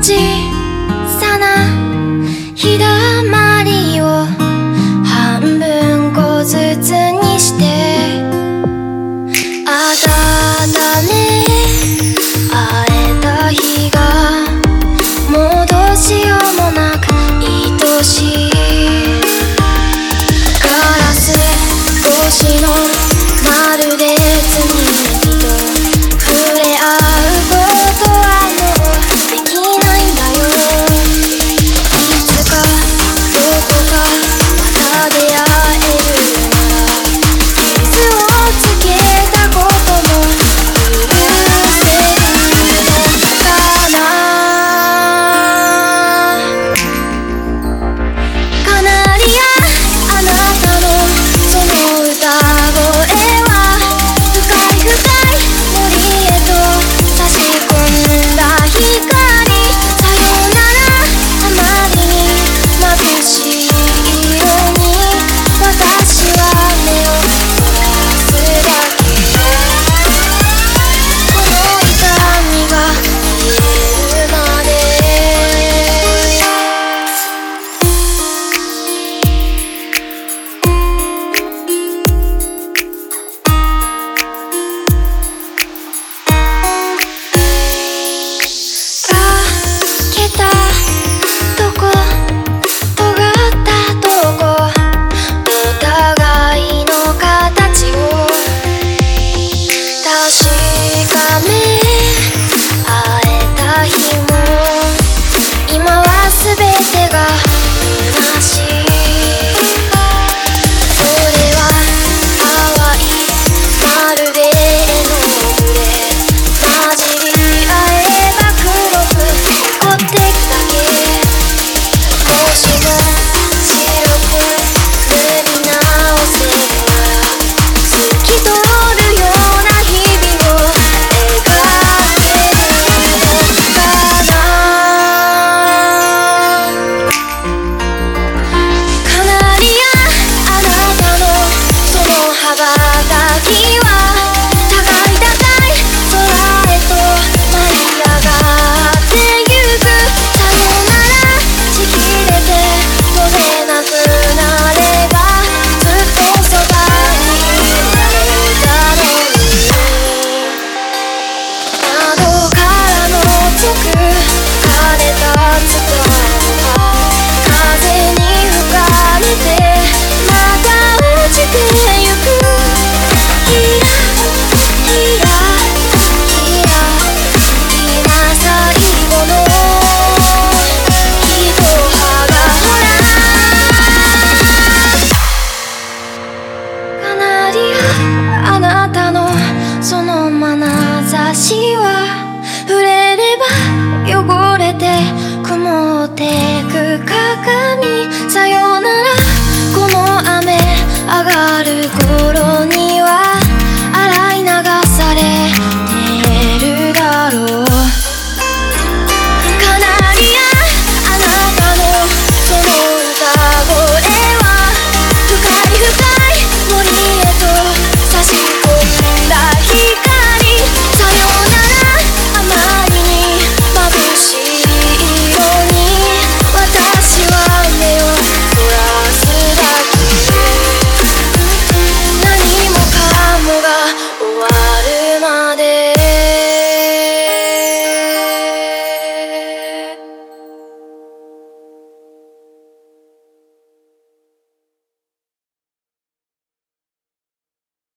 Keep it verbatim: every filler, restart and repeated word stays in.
小さな日だまりを半分こずつにして温め会えた日が戻しようもなく愛しいガラス越しのまるで罪と触れ合うことはもうできないんだよ。いつかどこかまた出会えるなら傷をつけたことも許せるのかな。カナリアあなたのその歌声は深い深い森へと差し込んだ光。さよならあまりに眩しい色に私は目をそらすだけ。この痛みが消えるまでかけたとこ尖ったとこお互いの形を確かめ会えた日も今は全てが虚しい。それは淡いまるで絵の具で混じり合えば黒く残ってくだけ。もしも白く塗り直せるなら透き通るような日々を描けるのかな。カナリアあなたのその羽ばたきは高い高い空へと舞い上がってゆく。さよならちぎれて飛べなくなればずっとそばにいられたのに。窓からのぞく枯れたツタは風に吹かれてまた落ちてゆく。ひらひらひら今最後の一葉がほら。カナリアあなたのその眼差しは触れれば汚れて曇ってく鏡。さよならこの雨上がる頃